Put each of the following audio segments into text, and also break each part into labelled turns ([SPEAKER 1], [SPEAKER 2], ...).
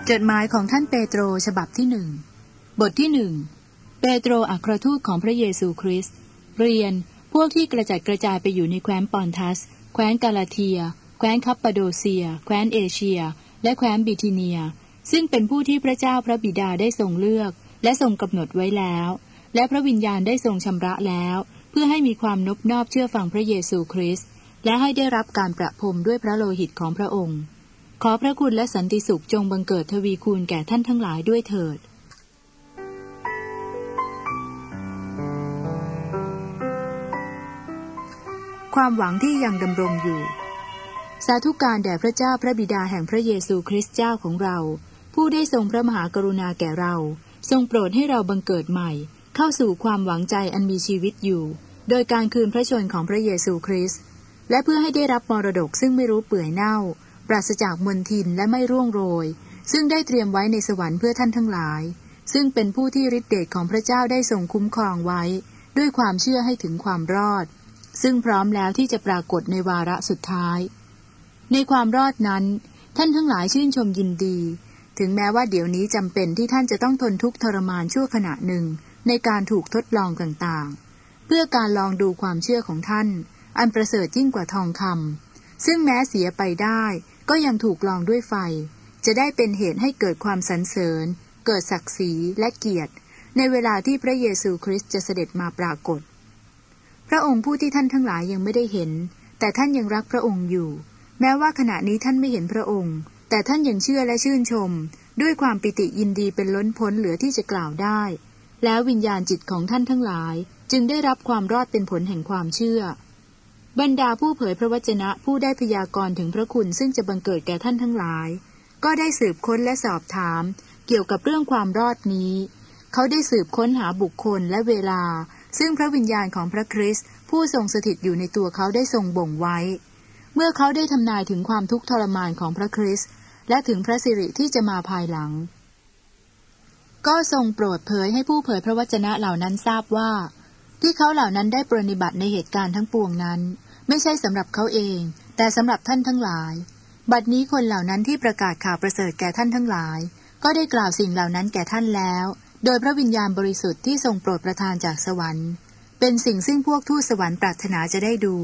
[SPEAKER 1] จดหมายของท่านเปโตรฉบับที่1บทที่1เปโตรอัครทูตของพระเยซูคริสต์เรียนพวกที่กระจัดกระจายไปอยู่ในแคว้นปอนทัสแคว้นกาลาเทียแคว้นคัปปาโดเซียแคว้นเอเชียและแคว้นบิธิเนียซึ่งเป็นผู้ที่พระเจ้าพระบิดาได้ทรงเลือกและทรงกำหนดไว้แล้วและพระวิญญาณได้ทรงชำระแล้วเพื่อให้มีความนบนอบเชื่อฟังพระเยซูคริสต์และให้ได้รับการประพรมด้วยพระโลหิตของพระองค์ขอพระคุณและสันติสุขจงบังเกิดทวีคูณแก่ท่านทั้งหลายด้วยเถิดความหวังที่ยังดำรงอยู่สาธุการแด่พระเจ้าพระบิดาแห่งพระเยซูคริสต์เจ้าของเราผู้ได้ทรงพระมหากรุณาแก่เราทรงโปรดให้เราบังเกิดใหม่เข้าสู่ความหวังใจอันมีชีวิตอยู่โดยการคืนพระชนของพระเยซูคริสต์และเพื่อให้ได้รับมรดกซึ่งไม่รู้เปื่อยเน่าปราศจากมลทินและไม่ร่วงโรยซึ่งได้เตรียมไว้ในสวรรค์เพื่อท่านทั้งหลายซึ่งเป็นผู้ที่ฤทธิ์เดชของพระเจ้าได้ทรงคุ้มครองไว้ด้วยความเชื่อให้ถึงความรอดซึ่งพร้อมแล้วที่จะปรากฏในวาระสุดท้ายในความรอดนั้นท่านทั้งหลายชื่นชมยินดีถึงแม้ว่าเดี๋ยวนี้จำเป็นที่ท่านจะต้องทนทุกข์ทรมานชั่วขณะหนึ่งในการถูกทดลองต่างๆเพื่อการลองดูความเชื่อของท่านอันประเสริฐยิ่งกว่าทองคำซึ่งแม้เสียไปได้ก็ยังถูกลองด้วยไฟจะได้เป็นเหตุให้เกิดความสรรเสริญเกิดศักดิ์ศรีและเกียรติในเวลาที่พระเยซูคริสต์จะเสด็จมาปรากฏพระองค์ผู้ที่ท่านทั้งหลายยังไม่ได้เห็นแต่ท่านยังรักพระองค์อยู่แม้ว่าขณะนี้ท่านไม่เห็นพระองค์แต่ท่านยังเชื่อและชื่นชมด้วยความปิติยินดีเป็นล้นพ้นเหลือที่จะกล่าวได้แล้ววิญญาณจิตของท่านทั้งหลายจึงได้รับความรอดเป็นผลแห่งความเชื่อบรรดาผู้เผยพระวจนะผู้ได้พยากรณ์ถึงพระคุณซึ่งจะบังเกิดแก่ท่านทั้งหลายก็ได้สืบค้นและสอบถามเกี่ยวกับเรื่องความรอดนี้เขาได้สืบค้นหาบุคคลและเวลาซึ่งพระวิญญาณของพระคริสต์ผู้ทรงสถิตอยู่ในตัวเขาได้ทรงบ่งไว้เมื่อเขาได้ทำนายถึงความทุกข์ทรมานของพระคริสต์และถึงพระสิริที่จะมาภายหลังก็ทรงโปรดเผยให้ผู้เผยพระวจนะเหล่านั้นทราบว่าที่เขาเหล่านั้นได้ปรนนิบัติในเหตุการณ์ทั้งปวงนั้นไม่ใช่สำหรับเขาเองแต่สำหรับท่านทั้งหลายบัดนี้คนเหล่านั้นที่ประกาศข่าวประเสริฐแก่ท่านทั้งหลายก็ได้กล่าวสิ่งเหล่านั้นแก่ท่านแล้วโดยพระวิญญาณบริสุทธิ์ที่ทรงโปรดประทานจากสวรรค์เป็นสิ่งซึ่งพวกทูตสวรรค์ปรารถนาจะได้ดู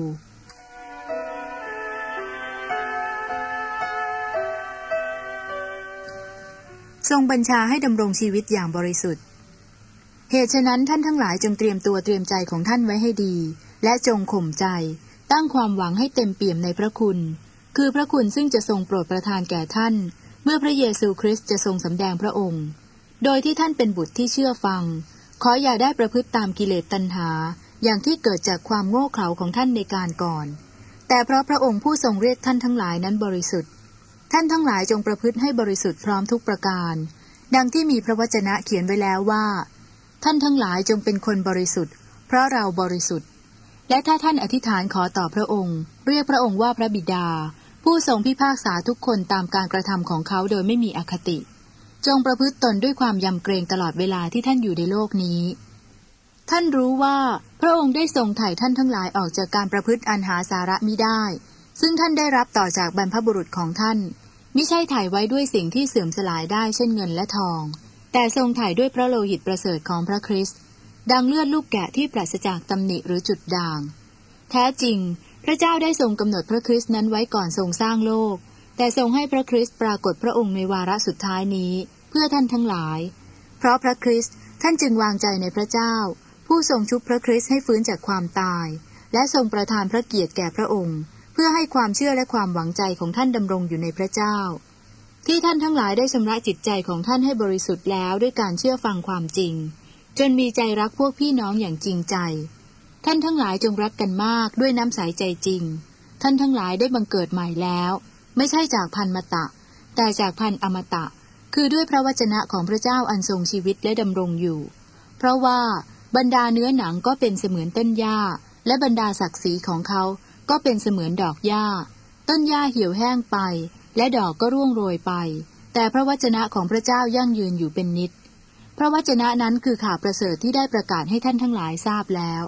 [SPEAKER 1] ทรงบัญชาให้ดำรงชีวิตอย่างบริสุทธิ์เหตุฉะนั้นท่านทั้งหลายจงเตรียมตัวเตรียมใจของท่านไว้ให้ดีและจงข่มใจตั้งความหวังให้เต็มเปี่ยมในพระคุณคือพระคุณซึ่งจะทรงโปรดประทานแก่ท่านเมื่อพระเยซูคริสต์จะทรงสำแดงพระองค์โดยที่ท่านเป็นบุตรที่เชื่อฟังขออย่าได้ประพฤติตามกิเลสตัณหาอย่างที่เกิดจากความโง่เขลาของท่านในการก่อนแต่เพราะพระองค์ผู้ทรงเรียกท่านทั้งหลายนั้นบริสุทธิ์ท่านทั้งหลายจงประพฤติให้บริสุทธิ์พร้อมทุกประการดังที่มีพระวจนะเขียนไว้แล้วว่าท่านทั้งหลายจงเป็นคนบริสุทธิ์เพราะเราบริสุทธิ์และถ้าท่านอธิษฐานขอต่อพระองค์เรียกพระองค์ว่าพระบิดาผู้ทรงพิพากษาทุกคนตามการกระทำของเขาโดยไม่มีอคติจงประพฤติตนด้วยความยำเกรงตลอดเวลาที่ท่านอยู่ในโลกนี้ท่านรู้ว่าพระองค์ได้ทรงไถ่ท่านทั้งหลายออกจากการประพฤติอันหาสาระมิได้ซึ่งท่านได้รับต่อจากบรรพบุรุษของท่านมิใช่ไถ่ไว้ด้วยสิ่งที่เสื่อมสลายได้เช่นเงินและทองแต่ทรงไถ่ด้วยพระโลหิตประเสริฐของพระคริสต์ดังเลือดลูกแกะที่ปราศจากตำหนิหรือจุดด่างแท้จริงพระเจ้าได้ทรงกำหนดพระคริสต์นั้นไว้ก่อนทรงสร้างโลกแต่ทรงให้พระคริสต์ปรากฏพระองค์ในวาระสุดท้ายนี้เพื่อท่านทั้งหลายเพราะพระคริสต์ท่านจึงวางใจในพระเจ้าผู้ทรงชุบพระคริสต์ให้ฟื้นจากความตายและทรงประทานพระเกียรติแก่พระองค์เพื่อให้ความเชื่อและความหวังใจของท่านดำรงอยู่ในพระเจ้าที่ท่านทั้งหลายได้ชำระจิตใจของท่านให้บริสุทธิ์แล้วด้วยการเชื่อฟังความจริงจนมีใจรักพวกพี่น้องอย่างจริงใจท่านทั้งหลายจงรักกันมากด้วยน้ำใสใจจริงท่านทั้งหลายได้บังเกิดใหม่แล้วไม่ใช่จากพันธุ์มตะแต่จากพันธุ์อมตะคือด้วยพระวจนะของพระเจ้าอันทรงชีวิตและดำรงอยู่เพราะว่าบรรดาเนื้อหนังก็เป็นเสมือนต้นหญ้าและบรรดาศักดิ์ศรีของเขาก็เป็นเสมือนดอกหญ้าต้นหญ้าเหี่ยวแห้งไปและดอกก็ร่วงโรยไปแต่พระวจนะของพระเจ้ายั่งยืนอยู่เป็นนิจพระวจนะนั้นคือข่าวประเสริฐที่ได้ประกาศให้ท่านทั้งหลายทราบแล้ว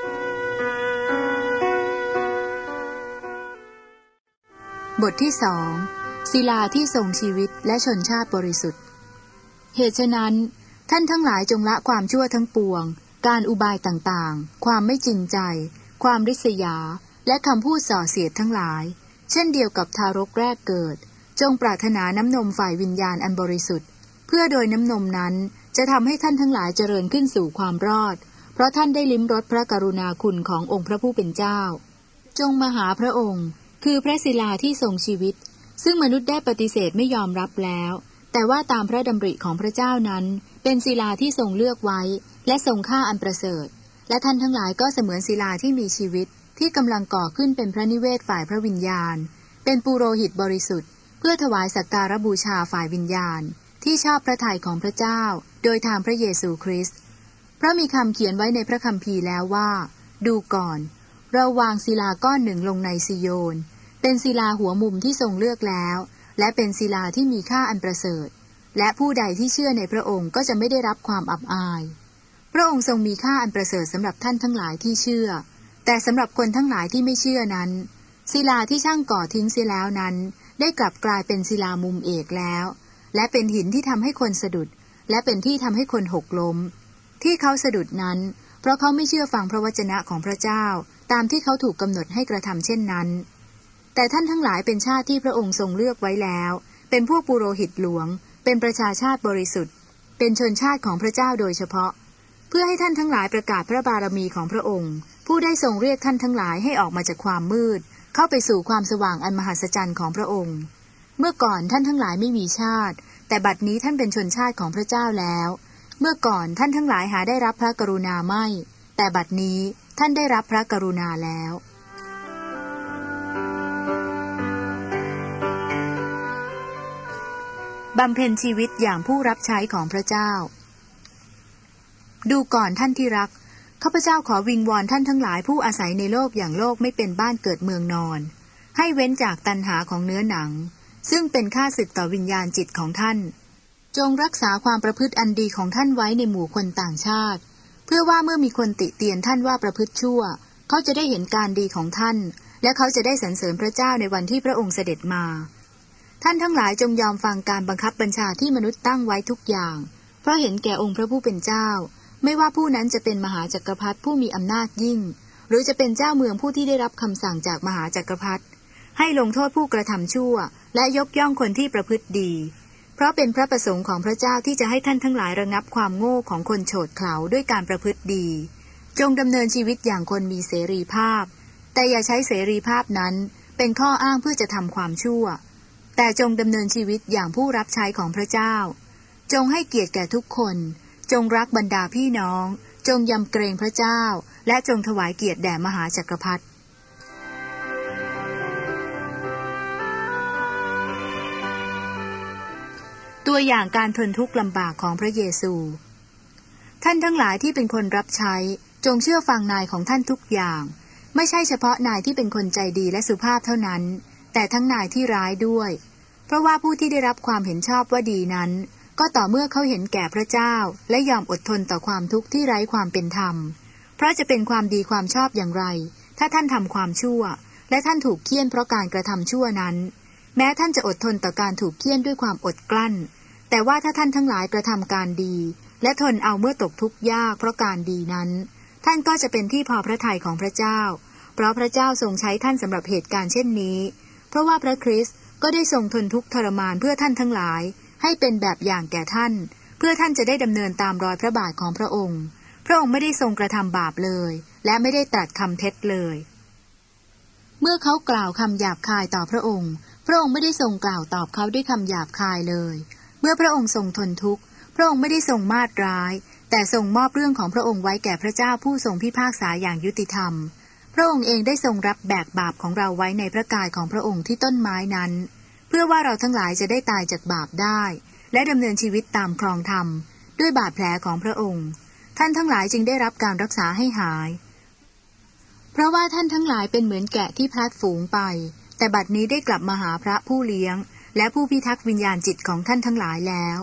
[SPEAKER 1] บทที่2 ศิลาที่ทรงชีวิตและชนชาติบริสุทธิ์เหตุฉะนั้นท่านทั้งหลายจงละความชั่วทั้งปวงการอุบายต่างๆความไม่จริงใจความริษยาและคำพูดส่อเสียดทั้งหลายเช่นเดียวกับทารกแรกเกิดจงปรารถนาน้ำนมฝ่ายวิญญาณอันบริสุทธิ์เพื่อโดยน้ำนมนั้นจะทำให้ท่านทั้งหลายเจริญขึ้นสู่ความรอดเพราะท่านได้ลิ้มรสพระกรุณาคุณขององค์พระผู้เป็นเจ้าจงมาหาพระองค์คือพระศิลาที่ทรงชีวิตซึ่งมนุษย์ได้ปฏิเสธไม่ยอมรับแล้วแต่ว่าตามพระดำริของพระเจ้านั้นเป็นศิลาที่ทรงเลือกไว้และทรงค่าอันประเสริฐและท่านทั้งหลายก็เสมือนศิลาที่มีชีวิตที่กำลังก่อขึ้นเป็นพระนิเวศฝ่ายพระวิญญาณเป็นปุโรหิตบริสุทธิ์เพื่อถวายสักการบูชาฝ่ายวิญญาณที่ชอบพระทัยของพระเจ้าโดยทางพระเยซูคริสต์เพราะมีคำเขียนไว้ในพระคัมภีร์แล้วว่าดูก่อนเราวางศิลาก้อนหนึ่งลงในซิโยนเป็นศิลาหัวมุมที่ทรงเลือกแล้วและเป็นศิลาที่มีค่าอันประเสริฐและผู้ใดที่เชื่อในพระองค์ก็จะไม่ได้รับความอับอายพระองค์ทรงมีค่าอันประเสริฐสำหรับท่านทั้งหลายที่เชื่อแต่สำหรับคนทั้งหลายที่ไม่เชื่อนั้นศิลาที่ช่างก่อทิ้งเสียแล้วนั้นได้กลับกลายเป็นศิลามุมเอกแล้วและเป็นหินที่ทำให้คนสะดุดและเป็นที่ทำให้คนหกล้มที่เขาสะดุดนั้นเพราะเขาไม่เชื่อฟังพระวจนะของพระเจ้าตามที่เขาถูกกำหนดให้กระทำเช่นนั้นแต่ท่านทั้งหลายเป็นชาติที่พระองค์ทรงเลือกไว้แล้วเป็นพวกปุโรหิตหลวงเป็นประชาชาติบริสุทธิ์เป็นชนชาติของพระเจ้าโดยเฉพาะเพื่อให้ท่านทั้งหลายประกาศพระบารมีของพระองค์ผู้ได้ทรงเรียกท่านทั้งหลายให้ออกมาจากความมืดเข้าไปสู่ความสว่างอันมหัศจรรย์ของพระองค์เมื่อก่อนท่านทั้งหลายไม่มีชาติแต่บัดนี้ท่านเป็นชนชาติของพระเจ้าแล้วเมื่อก่อนท่านทั้งหลายหาได้รับพระกรุณาไม่แต่บัดนี้ท่านได้รับพระกรุณาแล้วบำเพ็ญชีวิตอย่างผู้รับใช้ของพระเจ้าดูก่อนท่านที่รักข้าพเจ้าขอวิงวอนท่านทั้งหลายผู้อาศัยในโลกอย่างโลกไม่เป็นบ้านเกิดเมืองนอนให้เว้นจากตัณหาของเนื้อหนังซึ่งเป็นข้าศึกต่อวิญญาณจิตของท่านจงรักษาความประพฤติอันดีของท่านไว้ในหมู่คนต่างชาติเพื่อว่าเมื่อมีคนติเตียนท่านว่าประพฤติชั่วเขาจะได้เห็นการดีของท่านและเขาจะได้สรรเสริญพระเจ้าในวันที่พระองค์เสด็จมาท่านทั้งหลายจงยอมฟังการบังคับบัญชาที่มนุษย์ตั้งไว้ทุกอย่างเพราะเห็นแก่องค์พระผู้เป็นเจ้าไม่ว่าผู้นั้นจะเป็นมหาจักรพรรดิผู้มีอำนาจยิ่งหรือจะเป็นเจ้าเมืองผู้ที่ได้รับคำสั่งจากมหาจักรพรรดิให้ลงโทษผู้กระทำชั่วและยกย่องคนที่ประพฤติดีเพราะเป็นพระประสงค์ของพระเจ้าที่จะให้ท่านทั้งหลายระงับความโง่ของคนโฉดเขลาด้วยการประพฤติดีจงดำเนินชีวิตอย่างคนมีเสรีภาพแต่อย่าใช้เสรีภาพนั้นเป็นข้ออ้างเพื่อจะทำความชั่วแต่จงดำเนินชีวิตอย่างผู้รับใช้ของพระเจ้าจงให้เกียรติแก่ทุกคนจงรักบรรดาพี่น้องจงยำเกรงพระเจ้าและจงถวายเกียรติแด่มหาจักรพรรดิตัวอย่างการทนทุกข์ลำบากของพระเยซูท่านทั้งหลายที่เป็นคนรับใช้จงเชื่อฟังนายของท่านทุกอย่างไม่ใช่เฉพาะนายที่เป็นคนใจดีและสุภาพเท่านั้นแต่ทั้งนายที่ร้ายด้วยเพราะว่าผู้ที่ได้รับความเห็นชอบว่าดีนั้นก็ต่อเมื่อเขาเห็นแก่พระเจ้าและยอมอดทนต่อความทุกข์ที่ไร้ความเป็นธรรมเพราะจะเป็นความดีความชอบอย่างไรถ้าท่านทำความชั่วและท่านถูกเฆี่ยนเพราะการกระทำชั่วนั้นแม้ท่านจะอดทนต่อการถูกเฆี่ยนด้วยความอดกลั้นแต่ว่าถ้าท่านทั้งหลายกระทำการดีและทนเอาเมื่อตกทุกข์ยากเพราะการดีนั้นท่านก็จะเป็นที่พอพระทัยของพระเจ้าเพราะพระเจ้าทรงใช้ท่านสำหรับเหตุการณ์เช่นนี้เพราะว่าพระคริสต์ก็ได้ทรงทนทุกข์ทรมานเพื่อท่านทั้งหลายให้เป็นแบบอย่างแก่ท่านเพื่อท่านจะได้ดำเนินตามรอยพระบาทของพระองค์พระองค์ไม่ได้ทรงกระทำบาปเลยและไม่ได้ตรัสคำเท็จเลยเมื่อเขากล่าวคำหยาบคายต่อพระองค์พระองค์ไม่ได้ทรงกล่าวตอบเขาด้วยคำหยาบคายเลยเมื่อพระองค์ทรงทนทุกข์พระองค์ไม่ได้ทรงมาตร้ายแต่ทรงมอบเรื่องของพระองค์ไว้แก่พระเจ้าผู้ทรงพิพากษาอย่างยุติธรรมพระองค์เองได้ทรงรับแบกบาปของเราไว้ในพระกายของพระองค์ที่ต้นไม้นั้นเพื่อว่าเราทั้งหลายจะได้ตายจากบาปได้และดำเนินชีวิตตามครองธรรมด้วยบาดแผลของพระองค์ท่านทั้งหลายจึงได้รับการรักษาให้หายเพราะว่าท่านทั้งหลายเป็นเหมือนแกะที่พลัดฝูงไปแต่บัดนี้ได้กลับมาหาพระผู้เลี้ยงและผู้พิทักษ์วิญญาณจิตของท่านทั้งหลายแล้ว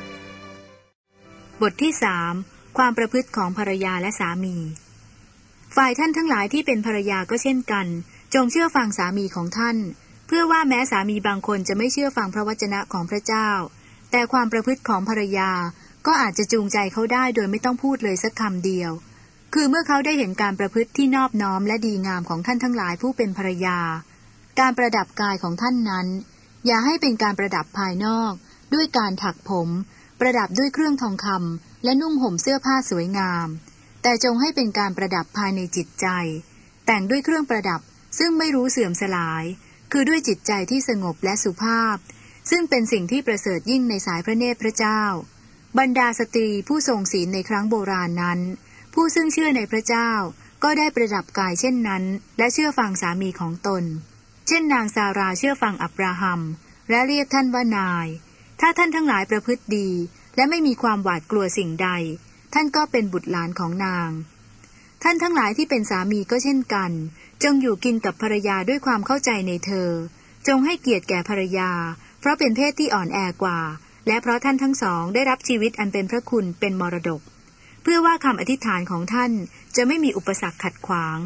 [SPEAKER 1] บทที่3ความประพฤติของภรรยาและสามีฝ่ายท่านทั้งหลายที่เป็นภรรยาก็เช่นกันจงเชื่อฟังสามีของท่านเพื่อว่าแม้สามีบางคนจะไม่เชื่อฟังพระวจนะของพระเจ้าแต่ความประพฤติของภรรยาก็อาจจะจูงใจเขาได้โดยไม่ต้องพูดเลยสักคำเดียวคือเมื่อเขาได้เห็นการประพฤติที่นอบน้อมและดีงามของท่านทั้งหลายผู้เป็นภรรยาการประดับกายของท่านนั้นอย่าให้เป็นการประดับภายนอกด้วยการถักผมประดับด้วยเครื่องทองคำและนุ่งห่มเสื้อผ้าสวยงามแต่จงให้เป็นการประดับภายในจิตใจแต่งด้วยเครื่องประดับซึ่งไม่รู้เสื่อมสลายคือด้วยจิตใจที่สงบและสุภาพซึ่งเป็นสิ่งที่ประเสริฐยิ่งในสายพระเนตรพระเจ้าบรรดาสตรีผู้ทรงศีลในครั้งโบราณนั้นผู้ซึ่งเชื่อในพระเจ้าก็ได้ประดับกายเช่นนั้นและเชื่อฟังสามีของตนเช่นนางซาราเชื่อฟังอับราฮัมและเรียกท่านว่านายถ้าท่านทั้งหลายประพฤติดีและไม่มีความหวาดกลัวสิ่งใดท่านก็เป็นบุตรหลานของนางท่านทั้งหลายที่เป็นสามีก็เช่นกันจงอยู่กินกับภรรยาด้วยความเข้าใจในเธอจงให้เกียรติแก่ภรรยาเพราะเป็นเพศที่อ่อนแอกว่าและเพราะท่านทั้งสองได้รับชีวิตอันเป็นพระคุณเป็นมรดกเพื่อว่าคำอธิษฐานของท่านจะไม่มีอุปสรรคขัดขวาง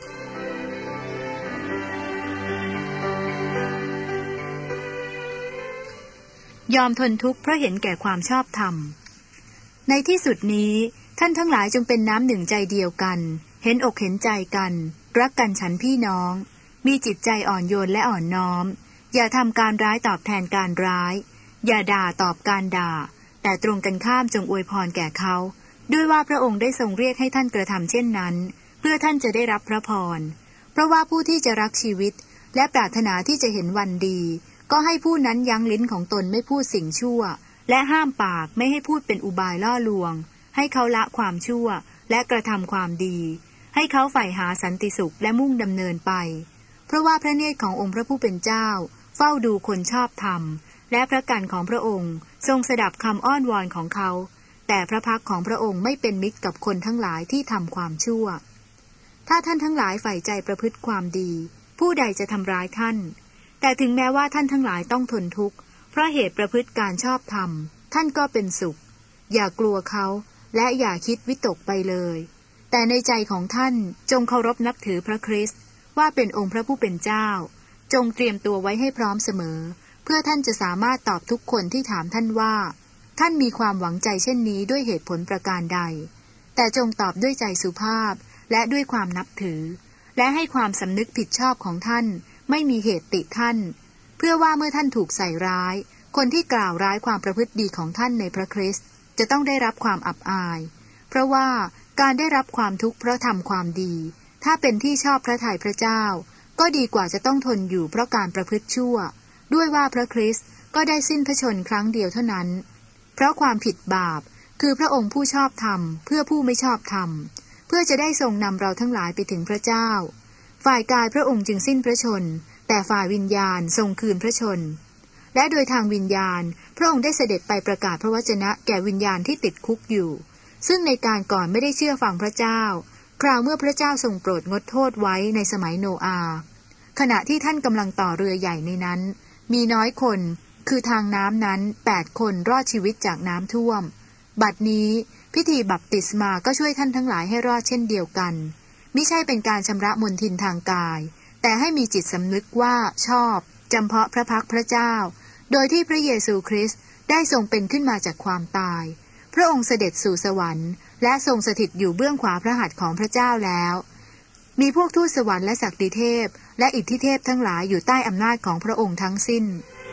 [SPEAKER 1] ยอมทนทุกข์เพราะเห็นแก่ความชอบธรรมในที่สุดนี้ท่านทั้งหลายจงเป็นน้ำหนึ่งใจเดียวกันเห็นอกเห็นใจกันรักกันฉันพี่น้องมีจิตใจอ่อนโยนและอ่อนน้อมอย่าทำการร้ายตอบแทนการร้ายอย่าด่าตอบการด่าแต่ตรงกันข้ามจงอวยพรแก่เขาด้วยว่าพระองค์ได้ทรงเรียกให้ท่านกระทำเช่นนั้นเพื่อท่านจะได้รับพระพรเพราะว่าผู้ที่จะรักชีวิตและปรารถนาที่จะเห็นวันดีก็ให้ผู้นั้นยั้งลิ้นของตนไม่พูดสิ่งชั่วและห้ามปากไม่ให้พูดเป็นอุบายล่อลวงให้เขาละความชั่วและกระทำความดีให้เขาใฝ่หาสันติสุขและมุ่งดำเนินไปเพราะว่าพระเนตรขององค์พระผู้เป็นเจ้าเฝ้าดูคนชอบธรรมและพระกันของพระองค์ทรงสดับคำอ้อนวอนของเขาแต่พระพักของพระองค์ไม่เป็นมิตรกับคนทั้งหลายที่ทำความชั่วถ้าท่านทั้งหลายใฝ่ใจประพฤติความดีผู้ใดจะทำร้ายท่านแต่ถึงแม้ว่าท่านทั้งหลายต้องทนทุกข์เพราะเหตุประพฤติการชอบธรรมท่านก็เป็นสุขอย่ากลัวเขาและอย่าคิดวิตกไปเลยแต่ในใจของท่านจงเคารพนับถือพระคริสต์ว่าเป็นองค์พระผู้เป็นเจ้าจงเตรียมตัวไว้ให้พร้อมเสมอเพื่อท่านจะสามารถตอบทุกคนที่ถามท่านว่าท่านมีความหวังใจเช่นนี้ด้วยเหตุผลประการใดแต่จงตอบด้วยใจสุภาพและด้วยความนับถือและให้ความสำนึกผิดชอบของท่านไม่มีเหตุติท่านเพื่อว่าเมื่อท่านถูกใส่ร้ายคนที่กล่าวร้ายความประพฤติดีของท่านในพระคริสต์จะต้องได้รับความอับอายเพราะว่าการได้รับความทุกข์เพราะทำความดีถ้าเป็นที่ชอบพระทัยพระเจ้าก็ดีกว่าจะต้องทนอยู่เพราะการประพฤติชั่วด้วยว่าพระคริสต์ก็ได้สิ้นพระชนม์ครั้งเดียวเท่านั้นเพราะความผิดบาปคือพระองค์ผู้ชอบธรรมเพื่อผู้ไม่ชอบธรรมเพื่อจะได้ทรงนำเราทั้งหลายไปถึงพระเจ้าฝ่ายกายพระองค์จึงสิ้นพระชนม์แต่ฝ่ายวิญญาณทรงคืนพระชนม์และโดยทางวิญญาณพระองค์ได้เสด็จไปประกาศพระวจนะแก่วิญญาณที่ติดคุกอยู่ซึ่งในการก่อนไม่ได้เชื่อฟังพระเจ้าคราวเมื่อพระเจ้าทรงโปรดงดโทษไว้ในสมัยโนอาห์ขณะที่ท่านกำลังต่อเรือใหญ่ในนั้นมีน้อยคนคือทางน้ำนั้น8 คนรอดชีวิตจากน้ำท่วมบัดนี้พิธีบัพติศมาก็ช่วยท่านทั้งหลายให้รอดเช่นเดียวกันมิใช่เป็นการชำระมลทินทางกายแต่ให้มีจิตสำนึกว่าชอบจำเพาะพระพักพระเจ้าโดยที่พระเยซูคริสต์ได้ทรงเป็นขึ้นมาจากความตายพระองค์เสด็จสู่สวรรค์และทรงสถิตอยู่เบื้องขวาพระหัตถ์ของพระเจ้าแล้วมีพวกทูตสวรรค์และศักดิเทพและอิทธิเทพทั้งหลายอยู่ใต้อำนาจของพระองค์ทั้งสิ้น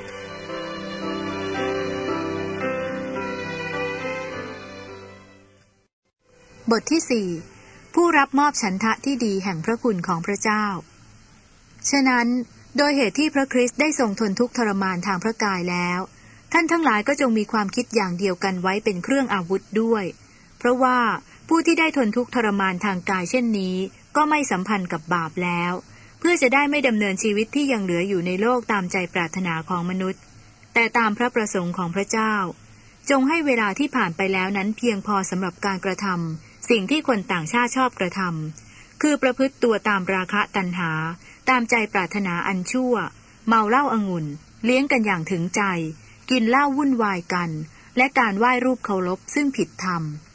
[SPEAKER 1] บทที่4ผู้รับมอบฉันทะที่ดีแห่งพระคุณของพระเจ้าฉะนั้นโดยเหตุที่พระคริสต์ได้ทรงทนทุกข์ทรมานทางพระกายแล้วท่านทั้งหลายก็จงมีความคิดอย่างเดียวกันไว้เป็นเครื่องอาวุธด้วยเพราะว่าผู้ที่ได้ทนทุกข์ทรมานทางกายเช่นนี้ก็ไม่สัมพันธ์กับบาปแล้วเพื่อจะได้ไม่ดำเนินชีวิตที่ยังเหลืออยู่ในโลกตามใจปรารถนาของมนุษย์แต่ตามพระประสงค์ของพระเจ้าจงให้เวลาที่ผ่านไปแล้วนั้นเพียงพอสำหรับการกระทำสิ่งที่คนต่างชาติชอบกระทำคือประพฤติตัวตามราคะตัณหาตามใจปรารถนาอันชั่วเมาเหล้าองุ่นเลี้ยงกันอย่างถึงใจกินเหล้าวุ่นวายกันและการไหว้รูปเคารพซึ่งผิดธรรม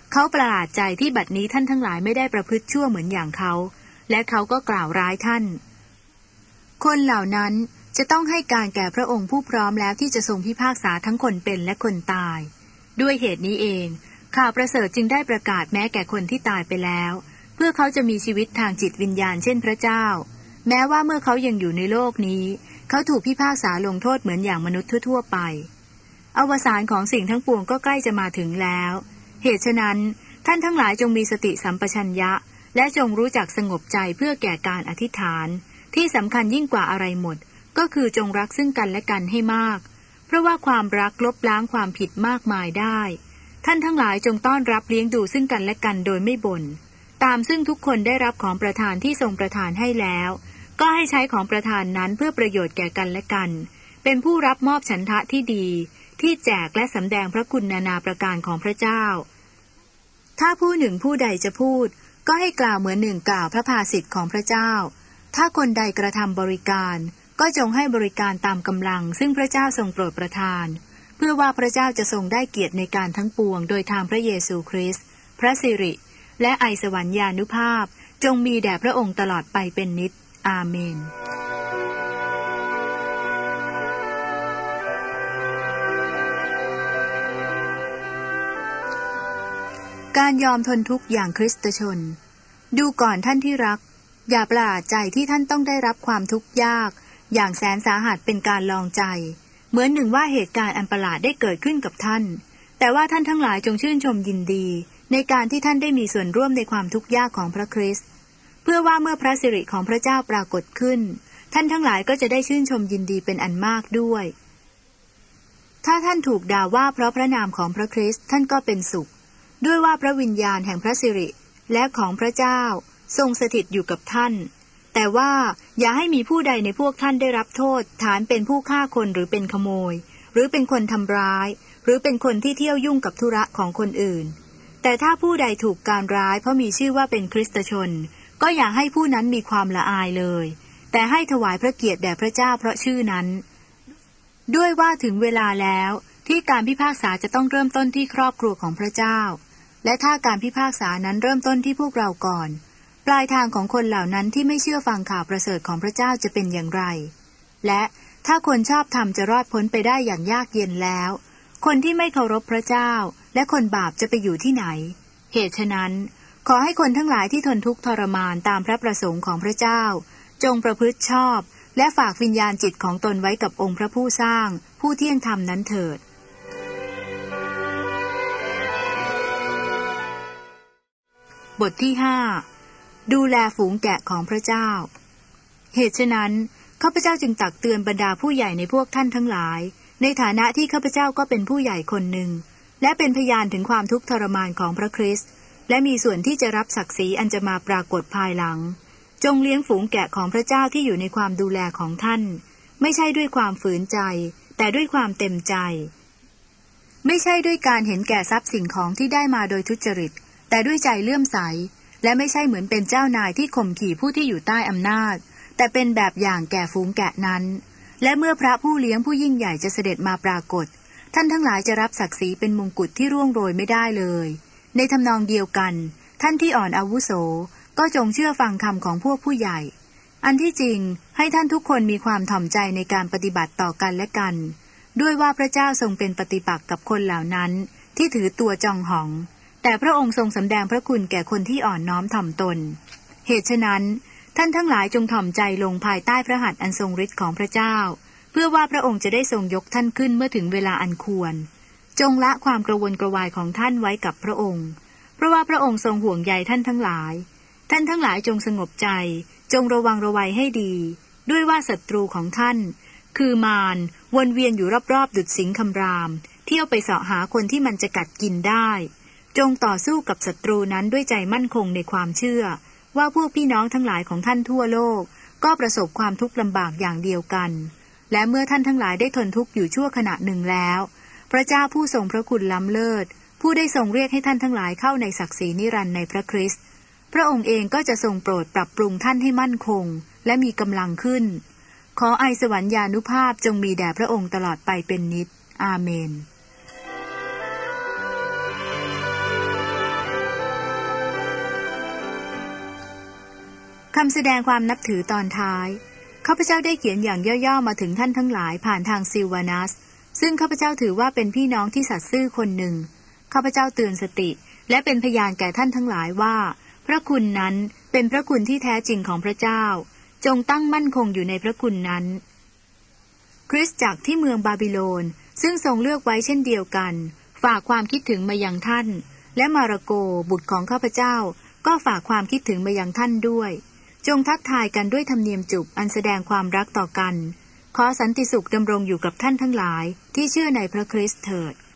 [SPEAKER 1] เขาประหลาดใจที่บัดนี้ท่านทั้งหลายไม่ได้ประพฤติชั่วเหมือนอย่างเขาและเขาก็กล่าวร้ายท่านคนเหล่านั้นจะต้องให้การแก่พระองค์ผู้พร้อมแล้วที่จะทรงพิพากษาทั้งคนเป็นและคนตายด้วยเหตุนี้เองข่าวประเสริฐจึงได้ประกาศแม้แก่คนที่ตายไปแล้วเพื่อเขาจะมีชีวิตทางจิตวิญญาณเช่นพระเจ้าแม้ว่าเมื่อเขายังอยู่ในโลกนี้เขาถูกพิพากษาลงโทษเหมือนอย่างมนุษย์ทั่วๆไปอวสานของสิ่งทั้งปวงก็ใกล้จะมาถึงแล้วเหตุฉะนั้นท่านทั้งหลายจงมีสติสัมปชัญญะและจงรู้จักสงบใจเพื่อแก่การอธิษฐานที่สำคัญยิ่งกว่าอะไรหมดก็คือจงรักซึ่งกันและกันให้มากเพราะว่าความรักลบล้างความผิดมากมายได้ท่านทั้งหลายจงต้อนรับเลี้ยงดูซึ่งกันและกันโดยไม่บ่นตามซึ่งทุกคนได้รับของประทานที่ทรงประทานให้แล้วก็ให้ใช้ของประทานนั้นเพื่อประโยชน์แก่กันและกันเป็นผู้รับมอบฉันทะที่ดีที่แจกและสำแดงพระคุณนานาประการของพระเจ้าถ้าผู้หนึ่งผู้ใดจะพูดก็ให้กล่าวเหมือนหนึ่งกล่าวพระภาษิตของพระเจ้าถ้าคนใดกระทำบริการก็จงให้บริการตามกำลังซึ่งพระเจ้าทรงโปรดประทานเพื่อว่าพระเจ้าจะทรงได้เกียรติในการทั้งปวงโดยทางพระเยซูคริสต์พระสิริและไอสวรรยานุภาพจงมีแด่พระองค์ตลอดไปเป็นนิจอาเมนการยอมทนทุกข์อย่างคริสตชนดูก่อนท่านที่รักอย่าประหลาดใจที่ท่านต้องได้รับความทุกข์ยากอย่างแสนสาหัสเป็นการลองใจเหมือนหนึ่งว่าเหตุการณ์อันประหลาดได้เกิดขึ้นกับท่านแต่ว่าท่านทั้งหลายจงชื่นชมยินดีในการที่ท่านได้มีส่วนร่วมในความทุกข์ยากของพระคริสต์เพื่อว่าเมื่อพระสิริของพระเจ้าปรากฏขึ้นท่านทั้งหลายก็จะได้ชื่นชมยินดีเป็นอันมากด้วยถ้าท่านถูกด่าว่าเพราะพระนามของพระคริสต์ท่านก็เป็นสุขด้วยว่าพระวิญญาณแห่งพระสิริและของพระเจ้าทรงสถิตอยู่กับท่านแต่ว่าอย่าให้มีผู้ใดในพวกท่านได้รับโทษฐานเป็นผู้ฆ่าคนหรือเป็นขโมยหรือเป็นคนทำร้ายหรือเป็นคนที่เที่ยวยุ่งกับธุระของคนอื่นแต่ถ้าผู้ใดถูกการร้ายเพราะมีชื่อว่าเป็นคริสตชนก็อย่าให้ผู้นั้นมีความละอายเลยแต่ให้ถวายพระเกียรติแด่พระเจ้าเพราะชื่อนั้นด้วยว่าถึงเวลาแล้วที่การพิพากษาจะต้องเริ่มต้นที่ครอบครัวของพระเจ้าและถ้าการพิพากษานั้นเริ่มต้นที่พวกเราก่อนปลายทางของคนเหล่านั้นที่ไม่เชื่อฟังข่าวประเสริฐของพระเจ้าจะเป็นอย่างไรและถ้าคนชอบธรรมจะรอดพ้นไปได้อย่างยากเย็นแล้วคนที่ไม่เคารพพระเจ้าและคนบาปจะไปอยู่ที่ไหนเหตุฉะนั้นขอให้คนทั้งหลายที่ทนทุกข์ทรมานตามพระประสงค์ของพระเจ้าจงประพฤติชอบและฝากวิญญาณจิตของตนไว้กับองค์พระผู้สร้างผู้เที่ยงธรรมนั้นเถิดบทที่5ดูแลฝูงแกะของพระเจ้าเหตุฉะนั้นข้าพเจ้าจึงตักเตือนบรรดาผู้ใหญ่ในพวกท่านทั้งหลายในฐานะที่ข้าพเจ้าก็เป็นผู้ใหญ่คนหนึ่งและเป็นพยานถึงความทุกข์ทรมานของพระคริสต์และมีส่วนที่จะรับศักดิ์ศรีอันจะมาปรากฏภายหลังจงเลี้ยงฝูงแกะของพระเจ้าที่อยู่ในความดูแลของท่านไม่ใช่ด้วยความฝืนใจแต่ด้วยความเต็มใจไม่ใช่ด้วยการเห็นแก่ทรัพย์สิ่งของที่ได้มาโดยทุจริตแต่ด้วยใจเลื่อมใสและไม่ใช่เหมือนเป็นเจ้านายที่ข่มขี่ผู้ที่อยู่ใต้อำนาจแต่เป็นแบบอย่างแก่ฝูงแกะนั้นและเมื่อพระผู้เลี้ยงผู้ยิ่งใหญ่จะเสด็จมาปรากฏท่านทั้งหลายจะรับศักดิ์ศรีเป็นมงกุฎที่ร่วงโรยไม่ได้เลยในทำนองเดียวกันท่านที่อ่อนอาวุโสก็จงเชื่อฟังคำของพวกผู้ใหญ่อันที่จริงให้ท่านทุกคนมีความถ่อมใจในการปฏิบัติต่อกันและกันด้วยว่าพระเจ้าทรงเป็นปฏิปักษ์กับคนเหล่านั้นที่ถือตัวจองหองแต่พระองค์ทรงสำแดงพระคุณแก่คนที่อ่อนน้อมถ่อมตนเหตุฉะนั้นท่านทั้งหลายจงถ่อมใจลงภายใต้พระหัตถ์อันทรงฤทธิ์ของพระเจ้าเพื่อว่าพระองค์จะได้ทรงยกท่านขึ้นเมื่อถึงเวลาอันควรจงละความกระวนกระวายของท่านไว้กับพระองค์เพราะว่าพระองค์ทรงห่วงใยท่านทั้งหลายท่านทั้งหลายจงสงบใจจงระวังระวัยให้ดีด้วยว่าศัตรูของท่านคือมารวนเวียนอยู่รอบๆดุจสิงห์คำรามเที่ยวไปเสาะหาคนที่มันจะกัดกินได้จงต่อสู้กับศัตรูนั้นด้วยใจมั่นคงในความเชื่อว่าพวกพี่น้องทั้งหลายของท่านทั่วโลกก็ประสบความทุกข์ลำบากอย่างเดียวกันและเมื่อท่านทั้งหลายได้ทนทุกข์อยู่ชั่วขณะหนึ่งแล้วพระเจ้าผู้ทรงพระคุณล้ำเลิศผู้ได้ทรงเรียกให้ท่านทั้งหลายเข้าในศักดิ์ศรีนิรันดร์ในพระคริสต์พระองค์เองก็จะทรงโปรดปรับปรุงท่านให้มั่นคงและมีกำลังขึ้นขอไอสวรรยานุภาพจงมีแด่พระองค์ตลอดไปเป็นนิจอาเมนคำแสดงความนับถือตอนท้ายข้าพเจ้าได้เขียนอย่างย่อๆมาถึงท่านทั้งหลายผ่านทางซิลวานัสซึ่งข้าพเจ้าถือว่าเป็นพี่น้องที่สัตย์ซื่อคนหนึ่งข้าพเจ้าเตือนสติและเป็นพยานแก่ท่านทั้งหลายว่าพระคุณนั้นเป็นพระคุณที่แท้จริงของพระเจ้าจงตั้งมั่นคงอยู่ในพระคุณนั้นคริสตจักรที่เมืองบาบิโลนซึ่งทรงเลือกไว้เช่นเดียวกันฝากความคิดถึงมายังท่านและมาระโกบุตรของข้าพเจ้าก็ฝากความคิดถึงมายังท่านด้วยจงทักทายกันด้วยธรรมเนียมจุบอันแสดงความรักต่อกันขอสันติสุขดำรงอยู่กับท่านทั้งหลายที่เชื่อในพระคริสต์เถิด